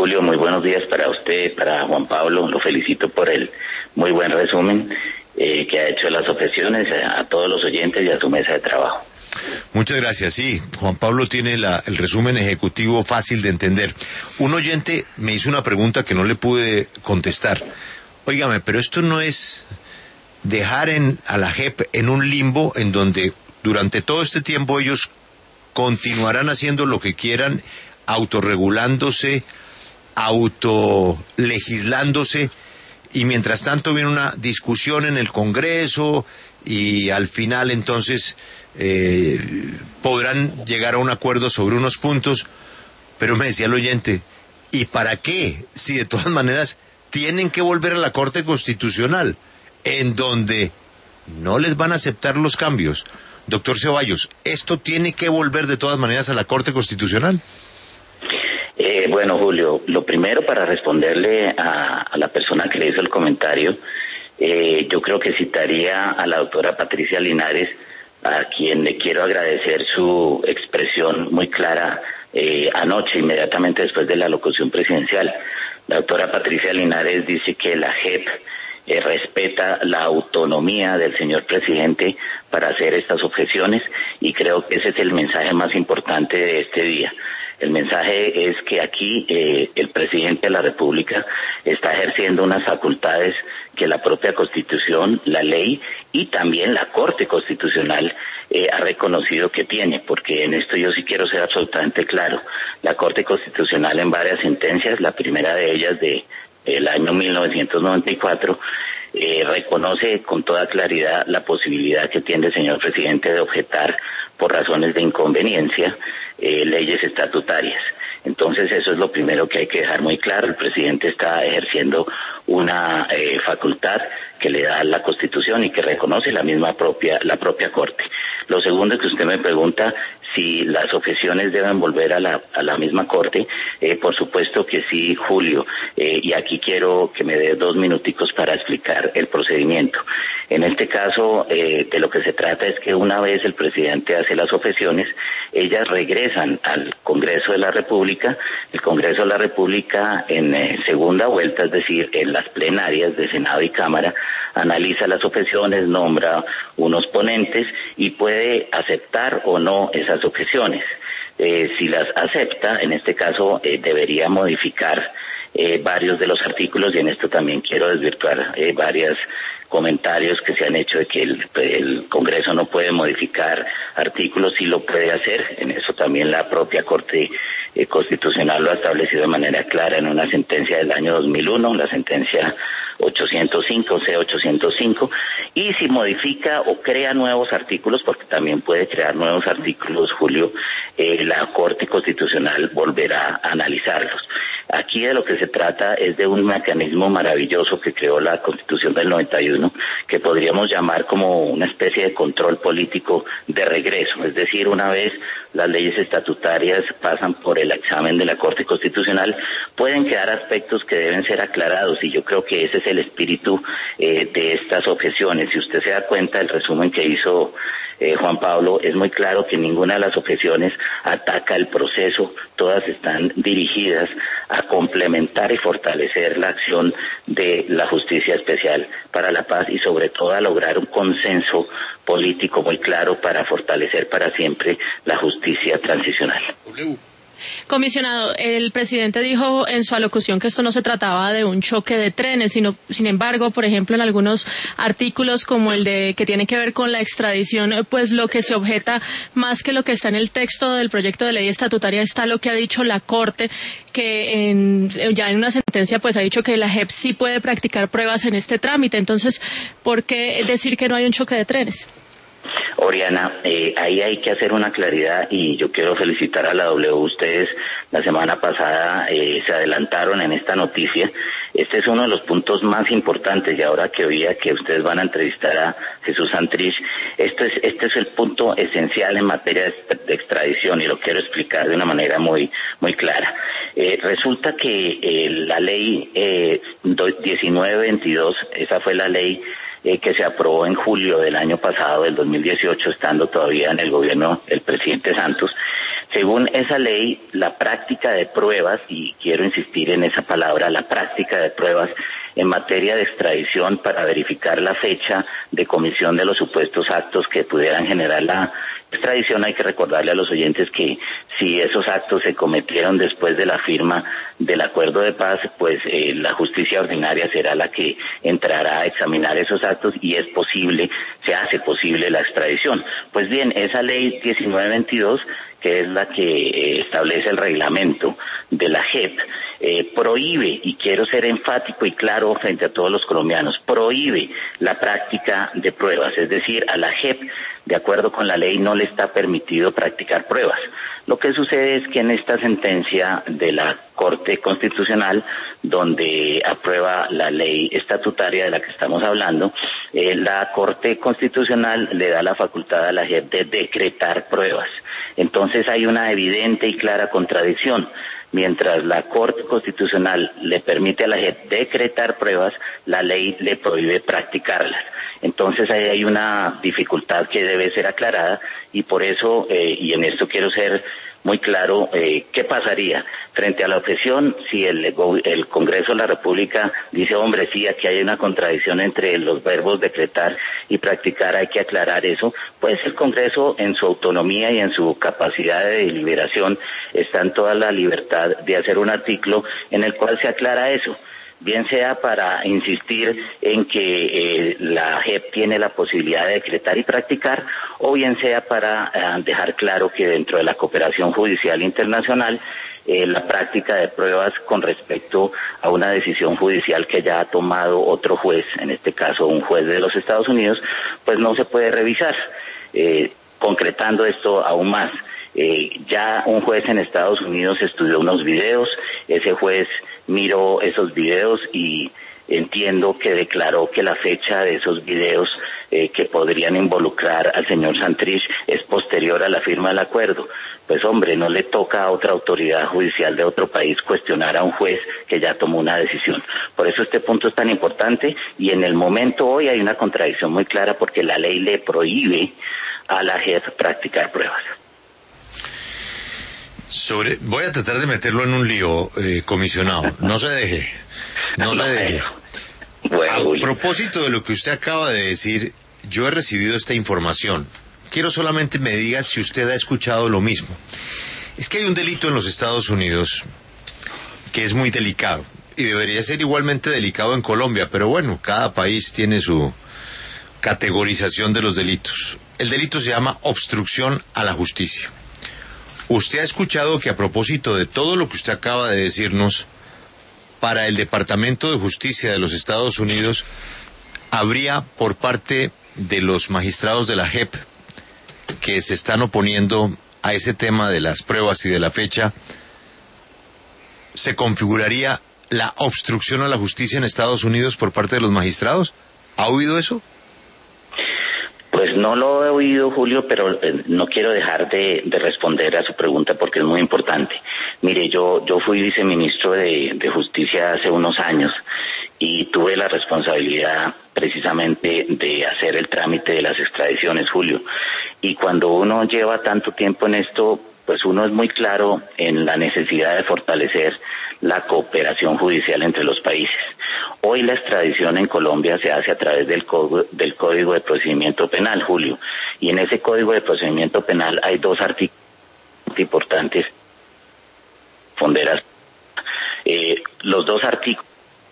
Julio, muy buenos días para usted, para Juan Pablo. Lo felicito por el muy buen resumen que ha hecho de las objeciones, a todos los oyentes y a su mesa de trabajo. Muchas gracias. Sí, Juan Pablo tiene el resumen ejecutivo fácil de entender. Un oyente me hizo una pregunta que no le pude contestar. Óigame, pero esto no es dejar a la JEP en un limbo en donde durante todo este tiempo ellos continuarán haciendo lo que quieran, autorregulándose, autolegislándose, y mientras tanto viene una discusión en el Congreso y al final entonces podrán llegar a un acuerdo sobre unos puntos. Pero me decía el oyente, ¿y para qué? Si de todas maneras tienen que volver a la Corte Constitucional, en donde no les van a aceptar los cambios. Doctor Ceballos, ¿esto tiene que volver de todas maneras a la Corte Constitucional? Bueno, Julio, lo primero, para responderle a la persona que le hizo el comentario, yo creo que citaría a la doctora Patricia Linares, a quien le quiero agradecer su expresión muy clara anoche, inmediatamente después de la locución presidencial. La doctora Patricia Linares dice que la JEP respeta la autonomía del señor presidente para hacer estas objeciones, y creo que ese es el mensaje más importante de este día. El mensaje es que aquí el presidente de la República está ejerciendo unas facultades que la propia Constitución, la ley y también la Corte Constitucional ha reconocido que tiene, porque en esto yo sí quiero ser absolutamente claro. La Corte Constitucional, en varias sentencias, la primera de ellas del año 1994, reconoce con toda claridad la posibilidad que tiene el señor presidente de objetar por razones de inconveniencia leyes estatutarias. Entonces eso es lo primero que hay que dejar muy claro. El presidente está ejerciendo una facultad que le da la Constitución y que reconoce la propia Corte. Lo segundo que usted me pregunta, si las objeciones deben volver a la misma Corte, por supuesto que sí, Julio, y aquí quiero que me dé 2 minuticos para explicar el procedimiento. En este caso, de lo que se trata es que una vez el presidente hace las objeciones, ellas regresan al Congreso de la República. El Congreso de la República, en segunda vuelta, es decir, en las plenarias de Senado y Cámara, analiza las objeciones, nombra unos ponentes y puede aceptar o no esas objeciones. Si las acepta, en este caso debería modificar varios de los artículos, y en esto también quiero desvirtuar varios comentarios que se han hecho de que el Congreso no puede modificar artículos. Sí lo puede hacer. En eso también la propia Corte Constitucional lo ha establecido de manera clara en una sentencia del año 2001, la sentencia 805, C805, y si modifica o crea nuevos artículos, porque también puede crear nuevos artículos, Julio, la Corte Constitucional volverá a analizarlos. Aquí de lo que se trata es de un mecanismo maravilloso que creó la Constitución del 91, que podríamos llamar como una especie de control político de regreso. Es decir, una vez las leyes estatutarias pasan por el examen de la Corte Constitucional, pueden quedar aspectos que deben ser aclarados, y yo creo que ese es el espíritu de estas objeciones. Si usted se da cuenta, el resumen que hizo Juan Pablo, es muy claro que ninguna de las objeciones ataca el proceso, todas están dirigidas a complementar y fortalecer la acción de la Justicia Especial para la Paz, y sobre todo a lograr un consenso político muy claro para fortalecer para siempre la justicia transicional. Comisionado, el presidente dijo en su alocución que esto no se trataba de un choque de trenes, sino, sin embargo, por ejemplo, en algunos artículos como el que tiene que ver con la extradición, pues lo que se objeta más que lo que está en el texto del proyecto de ley estatutaria está lo que ha dicho la Corte, que ya en una sentencia pues ha dicho que la JEP sí puede practicar pruebas en este trámite. Entonces, ¿por qué decir que no hay un choque de trenes? Oriana, ahí hay que hacer una claridad, y yo quiero felicitar a la W. Ustedes la semana pasada se adelantaron en esta noticia. Este es uno de los puntos más importantes, y ahora que oía que ustedes van a entrevistar a Jesús Santrich, este es el punto esencial en materia de extradición, y lo quiero explicar de una manera muy clara. Resulta que la ley 1922, esa fue la ley que se aprobó en julio del año pasado, del 2018, estando todavía en el gobierno del presidente Santos. Según esa ley, la práctica de pruebas, y quiero insistir en esa palabra, la práctica de pruebas en materia de extradición para verificar la fecha de comisión de los supuestos actos que pudieran generar la extradición, hay que recordarle a los oyentes que si esos actos se cometieron después de la firma del acuerdo de paz, pues la justicia ordinaria será la que entrará a examinar esos actos y es posible, se hace posible la extradición. Pues bien, esa ley 1922, que es la que establece el reglamento de la JEP, prohíbe, y quiero ser enfático y claro frente a todos los colombianos, prohíbe la práctica de pruebas, es decir, a la JEP, de acuerdo con la ley, no le está permitido practicar pruebas. Lo que sucede es que en esta sentencia de la Corte Constitucional, donde aprueba la ley estatutaria de la que estamos hablando, la Corte Constitucional le da la facultad a la JEP de decretar pruebas. Entonces hay una evidente y clara contradicción. Mientras la Corte Constitucional le permite a la JEP decretar pruebas, la ley le prohíbe practicarlas. Entonces ahí hay una dificultad que debe ser aclarada y por eso, y en esto quiero ser muy claro, ¿qué pasaría? Frente a la objeción, si el Congreso de la República dice, hombre, sí, aquí hay una contradicción entre los verbos decretar y practicar, hay que aclarar eso, pues el Congreso en su autonomía y en su capacidad de deliberación está en toda la libertad de hacer un artículo en el cual se aclara eso. Bien sea para insistir en que la JEP tiene la posibilidad de decretar y practicar, o bien sea para dejar claro que dentro de la cooperación judicial internacional, la práctica de pruebas con respecto a una decisión judicial que ya ha tomado otro juez, en este caso un juez de los Estados Unidos, pues no se puede revisar. Concretando esto aún más, ya un juez en Estados Unidos estudió unos videos, ese juez miró esos videos y entiendo que declaró que la fecha de esos videos que podrían involucrar al señor Santrich es posterior a la firma del acuerdo. Pues hombre, no le toca a otra autoridad judicial de otro país cuestionar a un juez que ya tomó una decisión. Por eso este punto es tan importante y en el momento hoy hay una contradicción muy clara porque la ley le prohíbe a la JEP practicar pruebas. Voy a tratar de meterlo en un lío, comisionado. No se deje. No se deje. Bueno, a propósito de lo que usted acaba de decir, yo he recibido esta información. Quiero solamente me diga si usted ha escuchado lo mismo. Es que hay un delito en los Estados Unidos que es muy delicado y debería ser igualmente delicado en Colombia, pero bueno, cada país tiene su categorización de los delitos. El delito se llama obstrucción a la justicia. ¿Usted ha escuchado que a propósito de todo lo que usted acaba de decirnos, para el Departamento de Justicia de los Estados Unidos, habría por parte de los magistrados de la JEP que se están oponiendo a ese tema de las pruebas y de la fecha, se configuraría la obstrucción a la justicia en Estados Unidos por parte de los magistrados? ¿Ha oído eso? Pues no lo he oído, Julio, pero no quiero dejar de responder a su pregunta porque es muy importante. Mire, yo fui viceministro de Justicia hace unos años y tuve la responsabilidad precisamente de hacer el trámite de las extradiciones, Julio. Y cuando uno lleva tanto tiempo en esto, pues uno es muy claro en la necesidad de fortalecer la cooperación judicial entre los países. Hoy la extradición en Colombia se hace a través del Código de Procedimiento Penal, Julio, y en ese Código de Procedimiento Penal hay dos artículos importantes. Los dos artículos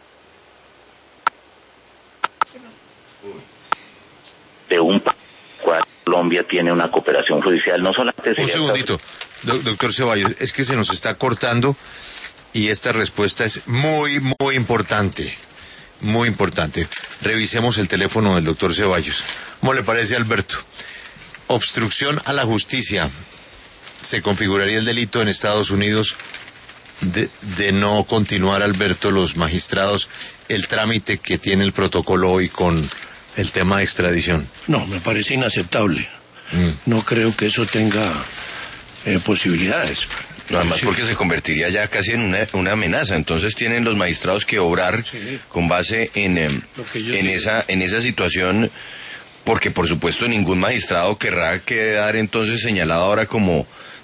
de un país cual Colombia tiene una cooperación judicial, no solamente un segundito, doctor Ceballos, es que se nos está cortando y esta respuesta es muy, muy importante. Muy importante. Revisemos el teléfono del doctor Ceballos. ¿Cómo le parece, Alberto? Obstrucción a la justicia. ¿Se configuraría el delito en Estados Unidos de no continuar, Alberto, los magistrados, el trámite que tiene el protocolo hoy con el tema de extradición? No, me parece inaceptable. No creo que eso tenga posibilidades. Además, porque se convertiría ya casi en una amenaza. Entonces tienen los magistrados que obrar con base en esa situación, porque por supuesto ningún magistrado querrá quedar entonces señalado ahora como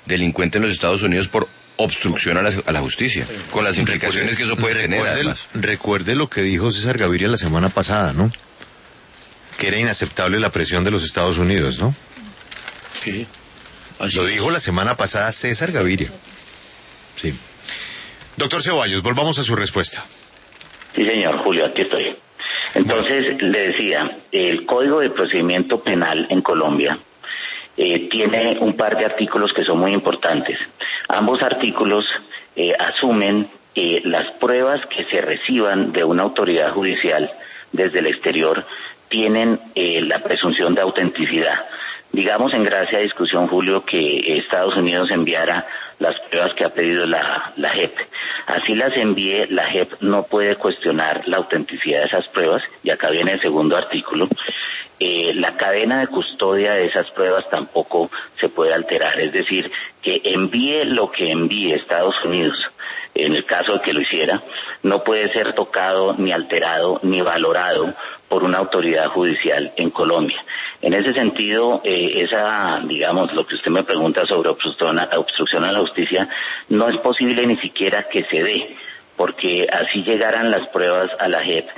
delincuente en los Estados Unidos por obstrucción a la justicia, con las implicaciones que eso puede tener, además. Recuerde lo que dijo César Gaviria la semana pasada, ¿no? Que era inaceptable la presión de los Estados Unidos, ¿no? Sí. Lo dijo la semana pasada César Gaviria. Sí. Doctor Ceballos, volvamos a su respuesta. Sí, señor Julio, aquí estoy. Entonces, le decía, el Código de Procedimiento Penal en Colombia tiene un par de artículos que son muy importantes. Ambos artículos asumen que las pruebas que se reciban de una autoridad judicial desde el exterior tienen la presunción de autenticidad. Digamos, en gracia de discusión, Julio, que Estados Unidos enviara las pruebas que ha pedido la JEP. Así las envíe, la JEP no puede cuestionar la autenticidad de esas pruebas, y acá viene el segundo artículo. La cadena de custodia de esas pruebas tampoco se puede alterar, es decir, que envíe lo que envíe Estados Unidos, en el caso de que lo hiciera, no puede ser tocado, ni alterado, ni valorado por una autoridad judicial en Colombia. En ese sentido, digamos, lo que usted me pregunta sobre obstrucción a la justicia, no es posible ni siquiera que se dé, porque así llegaran las pruebas a la JEP,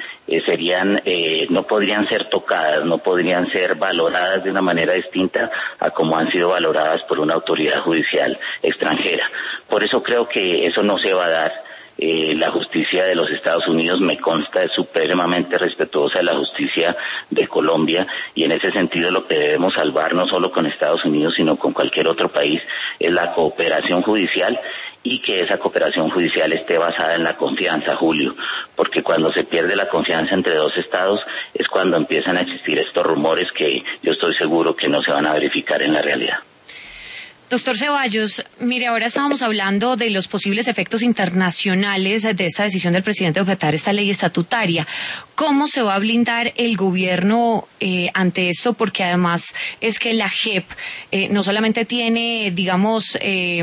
no podrían ser tocadas, no podrían ser valoradas de una manera distinta a como han sido valoradas por una autoridad judicial extranjera. Por eso creo que eso no se va a dar. La justicia de los Estados Unidos, me consta, es supremamente respetuosa de la justicia de Colombia, y en ese sentido lo que debemos salvar, no solo con Estados Unidos, sino con cualquier otro país, es la cooperación judicial, y que esa cooperación judicial esté basada en la confianza, Julio, porque cuando se pierde la confianza entre dos estados es cuando empiezan a existir estos rumores que yo estoy seguro que no se van a verificar en la realidad. Doctor Ceballos, mire, ahora estábamos hablando de los posibles efectos internacionales de esta decisión del presidente de objetar esta ley estatutaria. ¿Cómo se va a blindar el gobierno ante esto? Porque además es que la JEP no solamente tiene, digamos,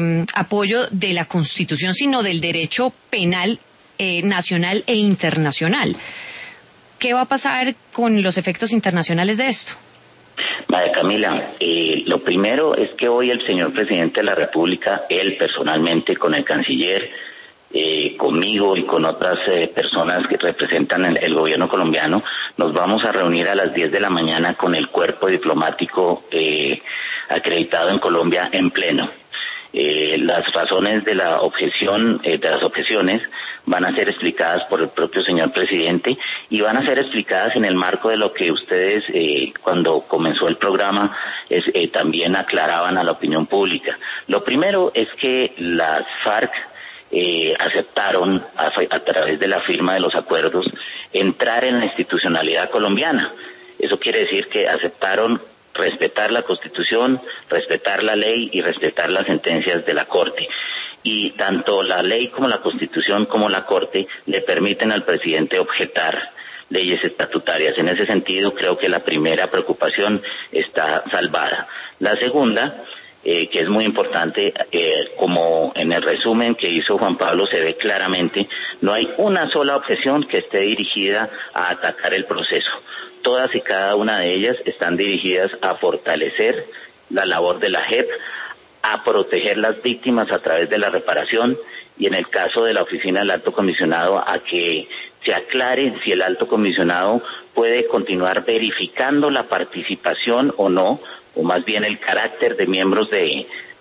apoyo de la Constitución, sino del derecho penal nacional e internacional. ¿Qué va a pasar con los efectos internacionales de esto? María Camila, lo primero es que hoy el señor presidente de la República, él personalmente con el canciller, conmigo y con otras personas que representan el gobierno colombiano, nos vamos a reunir a las 10 de la mañana con el cuerpo diplomático acreditado en Colombia en pleno. Las razones de la objeción, de las objeciones, van a ser explicadas por el propio señor presidente, y van a ser explicadas en el marco de lo que ustedes, cuando comenzó el programa, también aclaraban a la opinión pública. Lo primero es que las FARC aceptaron, a través de la firma de los acuerdos, entrar en la institucionalidad colombiana. Eso quiere decir que aceptaron respetar la Constitución, respetar la ley y respetar las sentencias de la Corte. Y tanto la ley como la Constitución como la Corte le permiten al presidente objetar leyes estatutarias. En ese sentido, creo que la primera preocupación está salvada. La segunda, que es muy importante, como en el resumen que hizo Juan Pablo se ve claramente, no hay una sola objeción que esté dirigida a atacar el proceso. Todas y cada una de ellas están dirigidas a fortalecer la labor de la JEP, a proteger las víctimas a través de la reparación, y en el caso de la oficina del Alto Comisionado, a que se aclare si el Alto Comisionado puede continuar verificando la participación o no, o más bien el carácter de miembros de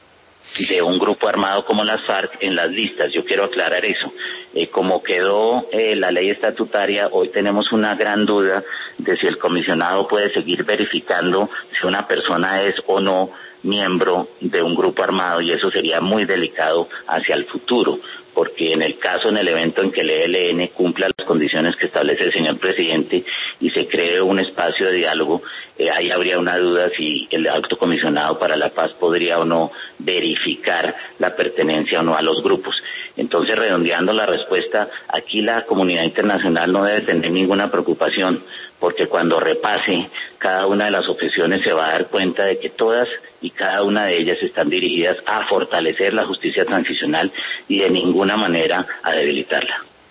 un grupo armado como las FARC en las listas. Yo quiero aclarar eso. Como quedó la ley estatutaria, hoy tenemos una gran duda de si el comisionado puede seguir verificando si una persona es o no miembro de un grupo armado, y eso sería muy delicado hacia el futuro, porque en el evento en que el ELN cumpla las condiciones que establece el señor presidente y se cree un espacio de diálogo, ahí habría una duda si el Alto Comisionado para la Paz podría o no verificar la pertenencia o no a los grupos. Entonces, redondeando la respuesta, aquí la comunidad internacional no debe tener ninguna preocupación, porque cuando repase cada una de las objeciones se va a dar cuenta de que todas y cada una de ellas están dirigidas a fortalecer la justicia transicional y de ninguna manera a debilitarla.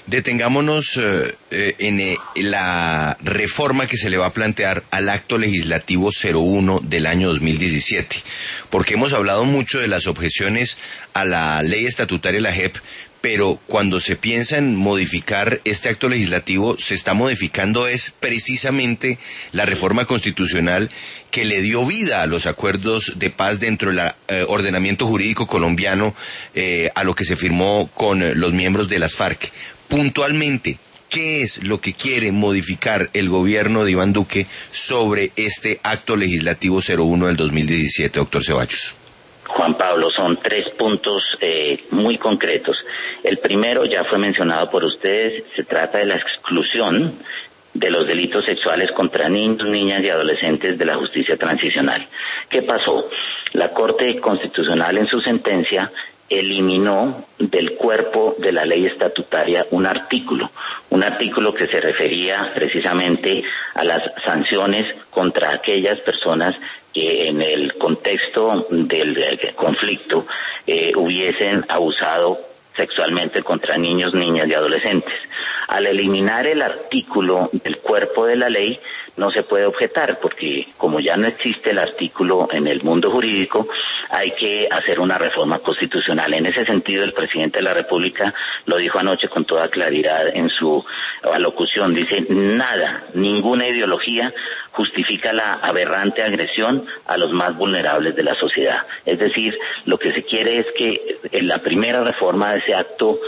Detengámonos en la reforma que se le va a plantear al Acto Legislativo 01 del año 2017, porque hemos hablado mucho de las objeciones a la ley estatutaria de la JEP, pero cuando se piensa en modificar este acto legislativo, se está modificando es precisamente la reforma constitucional que le dio vida a los acuerdos de paz dentro del ordenamiento jurídico colombiano, a lo que se firmó con los miembros de las FARC. Puntualmente, ¿qué es lo que quiere modificar el gobierno de Iván Duque sobre este acto legislativo 01 del 2017, doctor Ceballos? Juan Pablo, son 3 puntos muy concretos. El primero ya fue mencionado por ustedes, se trata de la exclusión de los delitos sexuales contra niños, niñas y adolescentes de la justicia transicional. ¿Qué pasó? La Corte Constitucional en su sentencia eliminó del cuerpo de la ley estatutaria un artículo que se refería precisamente a las sanciones contra aquellas personas que en el contexto del conflicto hubiesen abusado sexualmente contra niños, niñas y adolescentes. Al eliminar el artículo del cuerpo de la ley, no se puede objetar, porque como ya no existe el artículo en el mundo jurídico, hay que hacer una reforma constitucional. En ese sentido, el presidente de la República lo dijo anoche con toda claridad en su alocución. Dice, ninguna ideología justifica la aberrante agresión a los más vulnerables de la sociedad. Es decir, lo que se quiere es que en la primera reforma de ese acto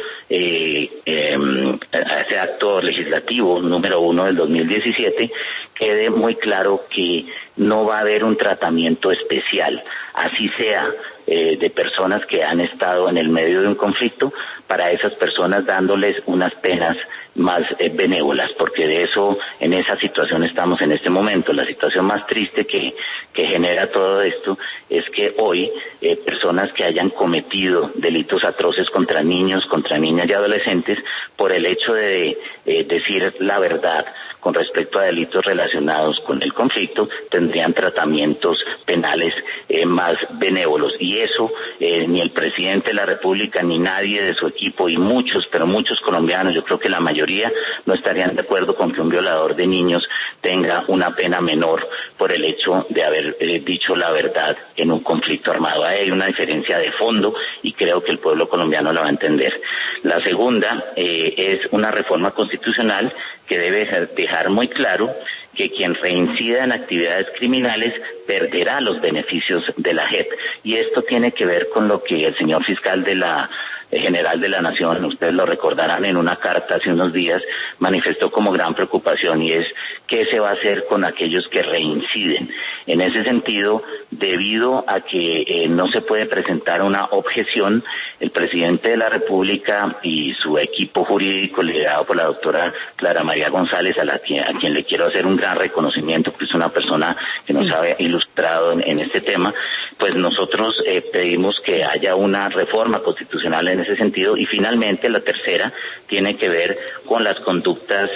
legislativo número 1 del 2017, quede muy claro que no va a haber un tratamiento especial, así sea de personas que han estado en el medio de un conflicto, para esas personas dándoles unas penas más benévolas, porque de eso, en esa situación estamos en este momento. La situación más triste que genera todo esto es que hoy personas que hayan cometido delitos atroces contra niños, contra niñas y adolescentes, por el hecho de decir la verdad con respecto a delitos relacionados con el conflicto, tendrían tratamientos penales más benévolos. Y eso ni el presidente de la República ni nadie de su equipo, y muchos colombianos, yo creo que la mayoría, no estarían de acuerdo con que un violador de niños tenga una pena menor por el hecho de haber dicho la verdad en un conflicto armado. Hay una diferencia de fondo y creo que el pueblo colombiano la va a entender. La segunda es una reforma constitucional que debe dejar muy claro que quien reincida en actividades criminales perderá los beneficios de la JEP. Y esto tiene que ver con lo que el señor fiscal general de la Nación, ustedes lo recordarán, en una carta hace unos días manifestó como gran preocupación, y es qué se va a hacer con aquellos que reinciden. En ese sentido, debido a que no se puede presentar una objeción, el presidente de la República y su equipo jurídico, liderado por la doctora Clara María González, a quien le quiero hacer un gran reconocimiento, porque es una persona que nos ha ilustrado en este tema, pues nosotros pedimos que haya una reforma constitucional en ese sentido. Y finalmente, la tercera tiene que ver con las conductas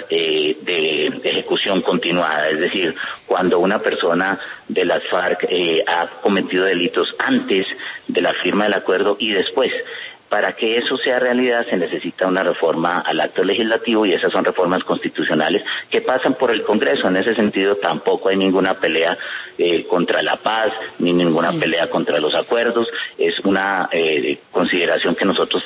de ejecución continuada, es decir, cuando una persona de las FARC ha cometido delitos antes de la firma del acuerdo y después. Para que eso sea realidad se necesita una reforma al acto legislativo, y esas son reformas constitucionales que pasan por el Congreso. En ese sentido tampoco hay ninguna pelea contra la paz, ni ninguna pelea contra los acuerdos. Es una consideración que nosotros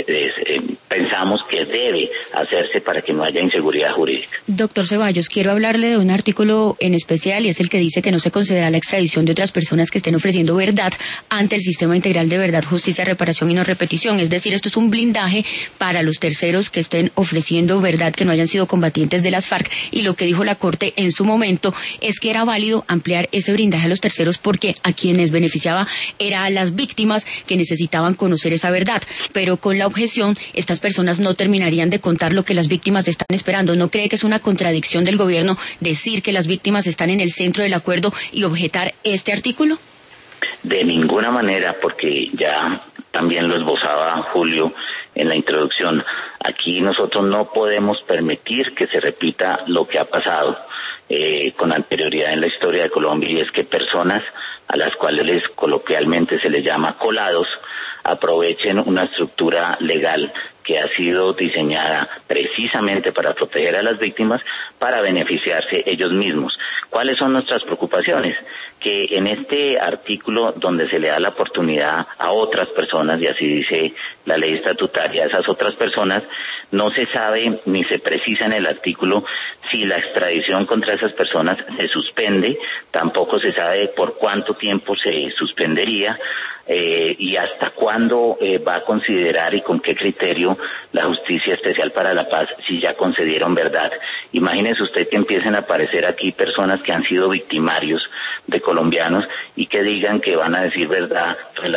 pensamos que debe hacerse para que no haya inseguridad jurídica. Doctor Ceballos, quiero hablarle de un artículo en especial, y es el que dice que no se considera la extradición de otras personas que estén ofreciendo verdad ante el Sistema Integral de Verdad, Justicia, Reparación y No Repetición. Es decir, esto es un blindaje para los terceros que estén ofreciendo verdad, que no hayan sido combatientes de las FARC, y lo que dijo la Corte en su momento es que era válido ampliar ese blindaje a los terceros porque a quienes beneficiaba era a las víctimas que necesitaban conocer esa verdad, pero con la objeción estas personas no terminarían de contar lo que las víctimas están esperando. ¿No cree que es una contradicción del gobierno decir que las víctimas están en el centro del acuerdo y objetar este artículo? De ninguna manera, porque ya también lo esbozaba Julio en la introducción. Aquí nosotros no podemos permitir que se repita lo que ha pasado con anterioridad en la historia de Colombia, y es que personas a las cuales coloquialmente se les llama colados aprovechen una estructura legal que ha sido diseñada precisamente para proteger a las víctimas, para beneficiarse ellos mismos. ¿Cuáles son nuestras preocupaciones? Que en este artículo donde se le da la oportunidad a otras personas, y así dice la ley estatutaria, esas otras personas, no se sabe ni se precisa en el artículo si la extradición contra esas personas se suspende, tampoco se sabe por cuánto tiempo se suspendería, y hasta cuándo va a considerar y con qué criterio la Justicia Especial para la Paz si ya concedieron verdad. Imagínese usted que empiecen a aparecer aquí personas que han sido victimarios de colombianos y que digan que van a decir verdad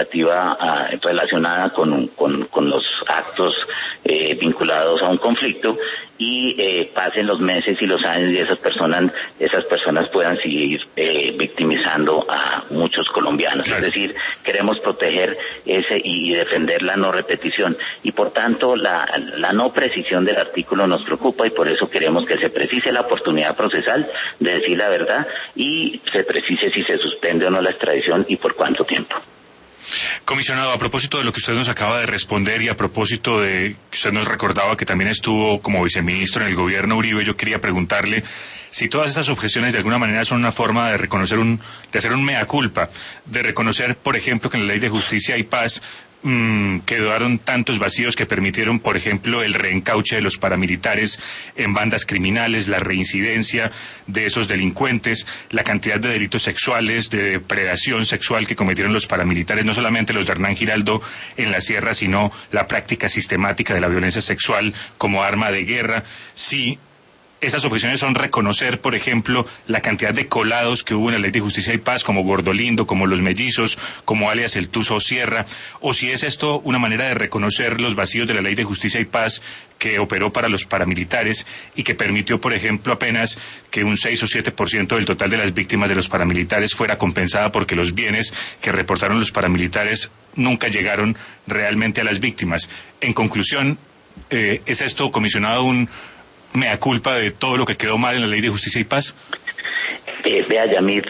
relacionada con los actos vinculados a un conflicto, y pasen los meses y los años y esas personas puedan seguir victimizando a muchos colombianos. Claro. Es decir, queremos proteger ese y defender la no repetición, y por tanto la no precisión del artículo nos preocupa, y por eso queremos que se precise la oportunidad procesal de decir la verdad y se precise si se suspende o no la extradición y por cuánto tiempo. Comisionado, a propósito de lo que usted nos acaba de responder y a propósito de que usted nos recordaba que también estuvo como viceministro en el gobierno Uribe, yo quería preguntarle si todas esas objeciones de alguna manera son una forma de reconocer de hacer un mea culpa, de reconocer, por ejemplo, que en la Ley de Justicia y Paz quedaron tantos vacíos que permitieron, por ejemplo, el reencauche de los paramilitares en bandas criminales, la reincidencia de esos delincuentes, la cantidad de delitos sexuales, de depredación sexual que cometieron los paramilitares, no solamente los de Hernán Giraldo en la sierra, sino la práctica sistemática de la violencia sexual como arma de guerra. Sí. Esas objeciones son reconocer, por ejemplo, la cantidad de colados que hubo en la Ley de Justicia y Paz, como Gordolindo, como Los Mellizos, como alias el Tuzo Sierra, o si es esto una manera de reconocer los vacíos de la Ley de Justicia y Paz que operó para los paramilitares y que permitió, por ejemplo, apenas que un 6 o 7% del total de las víctimas de los paramilitares fuera compensada porque los bienes que reportaron los paramilitares nunca llegaron realmente a las víctimas. En conclusión, ¿es esto, comisionado, un mea culpa de todo lo que quedó mal en la Ley de Justicia y Paz? Vea, Yamir,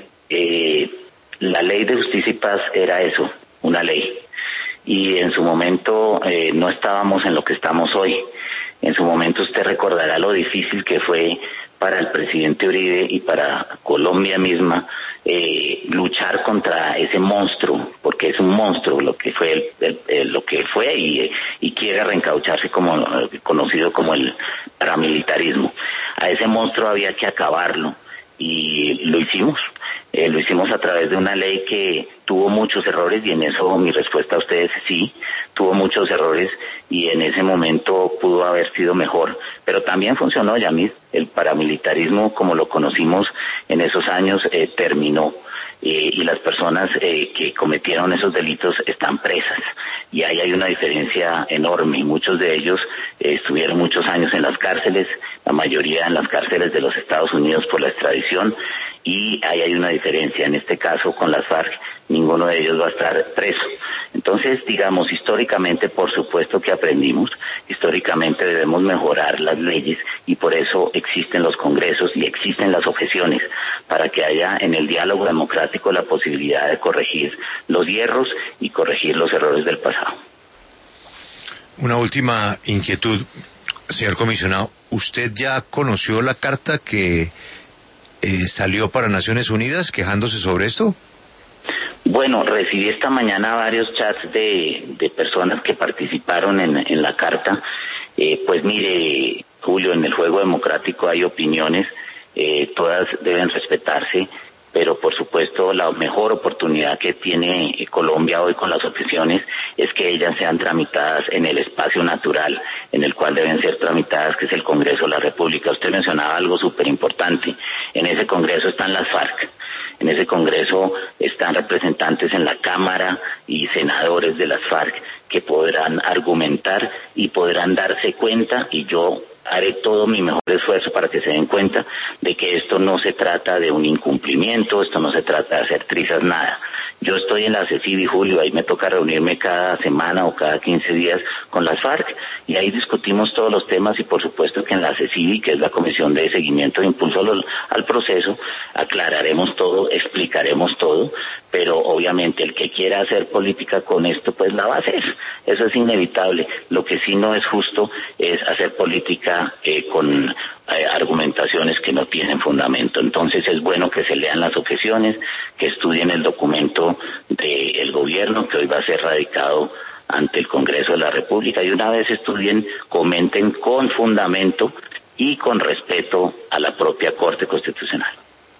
la Ley de Justicia y Paz era eso, una ley. Y en su momento no estábamos en lo que estamos hoy. En su momento usted recordará lo difícil que fue para el presidente Uribe y para Colombia misma luchar contra ese monstruo, porque es un monstruo lo que fue y quiere reencaucharse como conocido como el paramilitarismo. A ese monstruo había que acabarlo y lo hicimos. Lo hicimos a través de una ley que tuvo muchos errores, y en eso mi respuesta a ustedes es sí, tuvo muchos errores y en ese momento pudo haber sido mejor, pero también funcionó, Yamil. El paramilitarismo como lo conocimos en esos años terminó, y las personas que cometieron esos delitos están presas, y ahí hay una diferencia enorme. Muchos de ellos estuvieron muchos años en las cárceles, la mayoría en las cárceles de los Estados Unidos por la extradición, y ahí hay una diferencia. En este caso con las FARC ninguno de ellos va a estar preso. Entonces, digamos, históricamente por supuesto que aprendimos, históricamente debemos mejorar las leyes, y por eso existen los congresos y existen las objeciones, para que haya en el diálogo democrático la posibilidad de corregir los hierros y corregir los errores del pasado. Una última inquietud, señor comisionado. ¿Usted ya conoció la carta que salió para Naciones Unidas quejándose sobre esto? Bueno, recibí esta mañana varios chats de personas que participaron en la carta. Pues mire, Julio, en el juego democrático hay opiniones, todas deben respetarse, pero por supuesto la mejor oportunidad que tiene Colombia hoy con las objeciones es que ellas sean tramitadas en el espacio natural en el cual deben ser tramitadas, que es el Congreso de la República. Usted mencionaba algo súper importante. En ese Congreso están las FARC. En ese Congreso están representantes en la Cámara y senadores de las FARC que podrán argumentar y podrán darse cuenta, y yo haré todo mi mejor esfuerzo para que se den cuenta de que esto no se trata de un incumplimiento, esto no se trata de hacer trizas, nada. Yo estoy en la CECIBI, Julio, ahí me toca reunirme cada semana o cada 15 días con las FARC, y ahí discutimos todos los temas, y por supuesto que en la CECIBI, que es la Comisión de Seguimiento e Impulso al Proceso, aclararemos todo, explicaremos todo, pero obviamente el que quiera hacer política con esto, pues la va a hacer. Eso es inevitable. Lo que sí no es justo es hacer política con argumentaciones que no tienen fundamento. Entonces es bueno que se lean las objeciones, que estudien el documento del gobierno, que hoy va a ser radicado ante el Congreso de la República, y una vez estudien, comenten con fundamento y con respeto a la propia Corte Constitucional.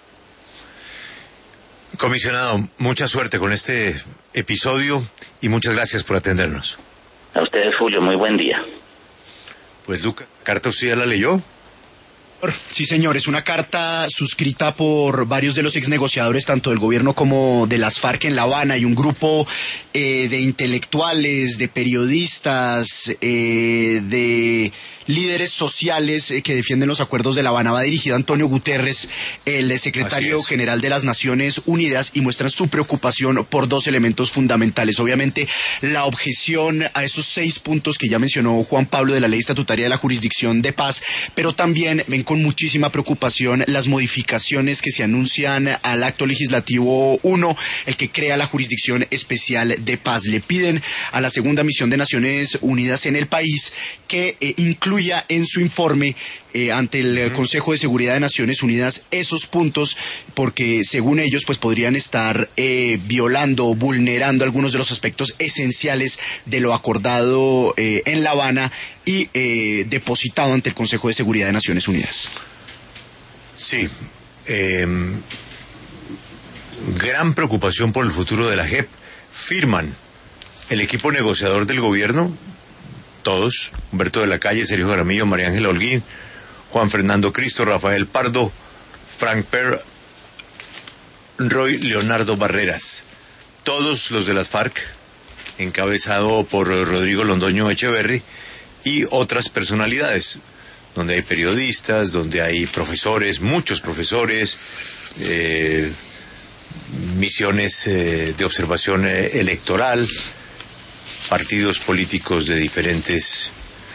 Comisionado, mucha suerte con este episodio y muchas gracias por atendernos. A ustedes, Julio, muy buen día. Pues, Luca, ¿carta usted ya la leyó? Sí, señor, es una carta suscrita por varios de los exnegociadores, tanto del gobierno como de las FARC en La Habana, y un grupo de intelectuales, de periodistas, de líderes sociales que defienden los acuerdos de La Habana. Va dirigido a Antonio Guterres, el secretario general de las Naciones Unidas, y muestran su preocupación por dos elementos fundamentales. Obviamente, la objeción a esos 6 puntos que ya mencionó Juan Pablo de la Ley Estatutaria de la Jurisdicción de Paz, pero también ven con muchísima preocupación las modificaciones que se anuncian al Acto Legislativo 1, el que crea la Jurisdicción Especial de Paz. Le piden a la segunda misión de Naciones Unidas en el país que incluya en su informe ante el Consejo de Seguridad de Naciones Unidas esos puntos, porque según ellos pues podrían estar violando o vulnerando algunos de los aspectos esenciales de lo acordado en La Habana y depositado ante el Consejo de Seguridad de Naciones Unidas. Sí, gran preocupación por el futuro de la JEP. Firman el equipo negociador del gobierno, todos: Humberto de la Calle, Sergio Jaramillo, María Ángela Holguín, Juan Fernando Cristo, Rafael Pardo, Frank Per, Roy Leonardo Barreras, todos los de las FARC, encabezado por Rodrigo Londoño Echeverry, y otras personalidades, donde hay periodistas, donde hay profesores, muchos profesores, misiones de observación electoral, partidos políticos de diferentes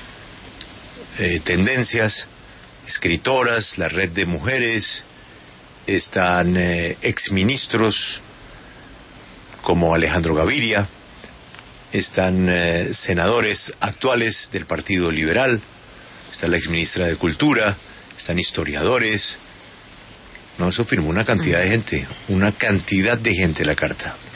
tendencias, escritoras, la red de mujeres, están exministros como Alejandro Gaviria, están senadores actuales del Partido Liberal, está la exministra de Cultura, están historiadores. No, eso firmó una cantidad de gente la carta.